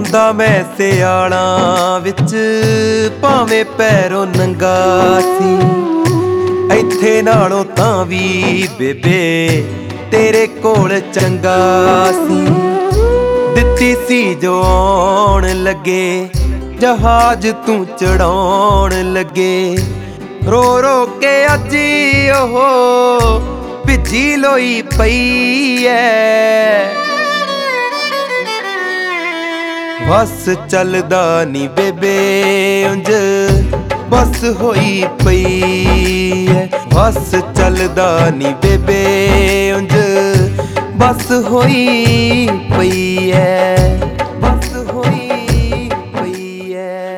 ਹੁੰਦਾ ਮੈਂ ਸਿਆਲਾਂ ਵਿੱਚ ਭਾਵੇਂ ਪੈਰੋਂ ਨੰਗਾ ਸੀ। ਇੱਥੇ ਨਾਲੋਂ ਤਾਂ ਵੀ ਬੇਬੇ ਤੇਰੇ ਕੋਲ ਚੰਗਾ ਸੀ। ਦਿੱਤੀ ਸੀ ਜੋ ਆਉਣ ਲੱਗੇ ਜਹਾਜ਼ ਤੂੰ ਚੜਾਉਣ ਲੱਗੇ। ਰੋ ਰੋ ਕੇ ਅੱਜ ਉਹ ਭਿੱਜੀ ਲੋਈ ਪਈ ਐ। ਬਸ ਚੱਲਦਾ ਨੀ ਬੇਬੇ ਉਂਝ ਬਸ ਹੋਈ ਪਈ ਐ। ਬਸ ਚੱਲਦਾ ਨੀ ਬੇਬੇ ਉਂਝ ਬਸ ਹੋਈ ਪਈ ਐ। ਬਸ ਹੋਈ ਪਈ ਐ।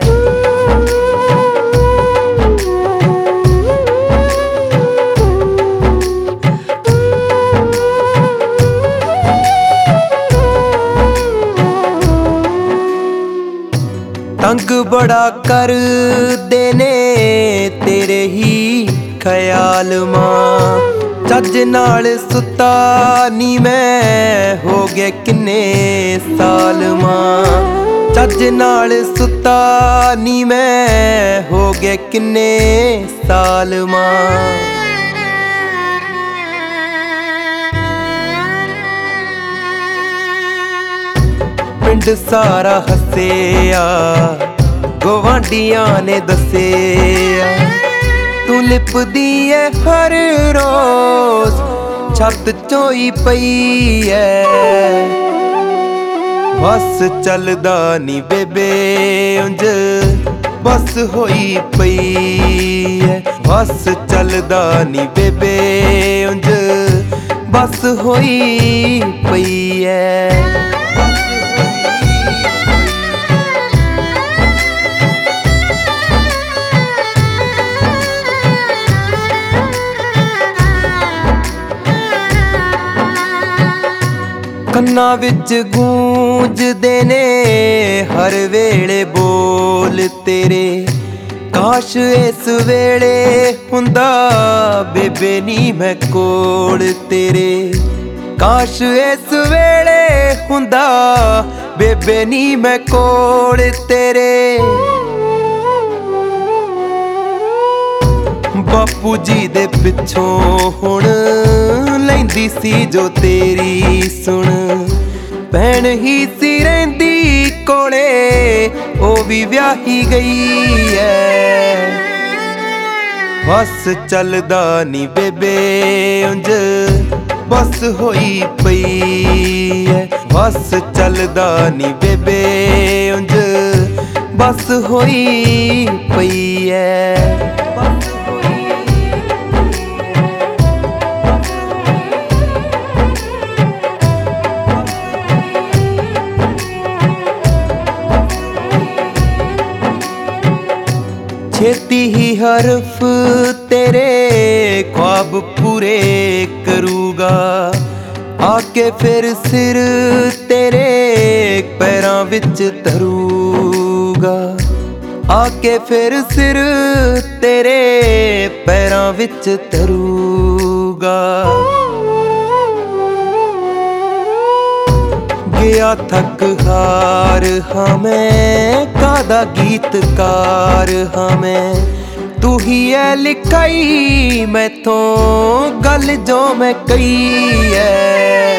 ਤੰਗ ਬੜਾ ਕਰਦੇ ਨੇ ਤੇਰੇ ਹੀ ਖਿਆਲ ਮਾਂ। ਚੱਜ ਨਾਲ ਸੁੱਤਾ ਨੀ ਮੈਂ ਹੋ ਗਏ ਕਿੰਨੇ ਸਾਲ ਮਾਂ। ਚੱਜ ਨਾਲ ਸੁੱਤਾ ਨੀ ਮੈਂ ਹੋ ਗਏ ਕਿੰਨੇ ਸਾਲ ਮਾਂ। ਪਿੰਡ ਸਾਰਾ ਹੱਸਿਆ ਗਵਾਂਢੀਆਂ ਨੇ ਦੱਸਿਆ ਤੂੰ ਲਿਪਦੀ ਐ ਹਰ ਰੋਜ਼ ਛੱਤ ਚੋਈ ਪਈ ਐ। ਬਸ ਚੱਲਦਾ ਨੀ ਬੇਬੇ ਉਂਝ ਬਸ ਹੋਈ ਪਈ ਐ। ਬਸ ਚੱਲਦਾ ਨੀ ਬੇਬੇ ਉਂਝ ਬਸ ਹੋਈ ਪਈ ਐ। ਕੰਨਾਂ ਵਿੱਚ ਗੂੰਜਦੇ ਨੇ ਹਰ ਵੇਲੇ ਬੋਲ ਤੇਰੇ। ਕਾਸ਼ ਇਸ ਵੇਲੇ ਹੁੰਦਾ ਬੇਬੇ ਨੀ ਮੈਂ ਕੋਲ ਤੇਰੇ। ਕਾਸ਼ ਇਸ ਵੇਲੇ ਹੁੰਦਾ ਬੇਬੇ ਨੀ ਮੈਂ ਕੋਲ ਤੇਰੇ। ਬਾਪੂ ਜੀ ਦੇ ਪਿੱਛੋਂ ਹੁਣ ਲੈਂਦੀ ਸੀ ਜੋ ਤੇਰੀ ਸੁਣ। ਭੈਣ ਹੀ ਸੀ ਰਹਿੰਦੀ ਕੋਲੇ ਉਹ ਵੀ ਵਿਆਹੀ ਗਈ ਐ। ਬਸ ਚੱਲਦਾ ਨੀ ਬੇਬੇ ਉਂਝ ਬਸ ਹੋਈ ਪਈ ਐ। ਬਸ ਚੱਲਦਾ ਨੀ ਬੇਬੇ ਉਂਝ ਬਸ ਹੋਈ ਪਈ ਐ। ਛੇਤੀ ਹੀ ਹਰਫ ਤੇਰੇ ख्वाब ਪੂਰੇ ਕਰੂਗਾ। ਆ ਕੇ ਫਿਰ ਸਿਰ ਤੇਰੇ ਪੈਰਾਂ ਵਿੱਚ ਧਰੂਗਾ। ਆ ਕੇ ਫਿਰ ਸਿਰ ਤੇਰੇ ਪੈਰਾਂ ਵਿੱਚ ਧਰੂਗਾ। ਗਿਆ ਥੱਕ ਹਾਰ ਹਾਂ ਮੈਂ ਕਾਦਾ ਗੀਤਕਾਰ ਹਾਂ ਮੈਂ। ਤੂੰ ਹੀ ਐ ਲਿਖਾਈ ਮੈਥੋਂ ਗੱਲ ਜੋ ਮੈਂ ਕਹੀ ਐ।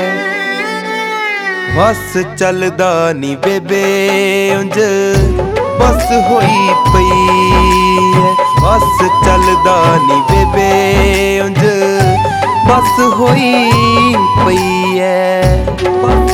ਬਸ ਚੱਲਦਾ ਨੀ ਬੇਬੇ ਉਂਝ ਬਸ ਹੋਈ ਪਈ ਐ। ਬਸ ਚੱਲਦਾ ਨੀ ਬੇਬੇ ਉਂਝ ਬਸ ਹੋਈ ਪਈ ਐ।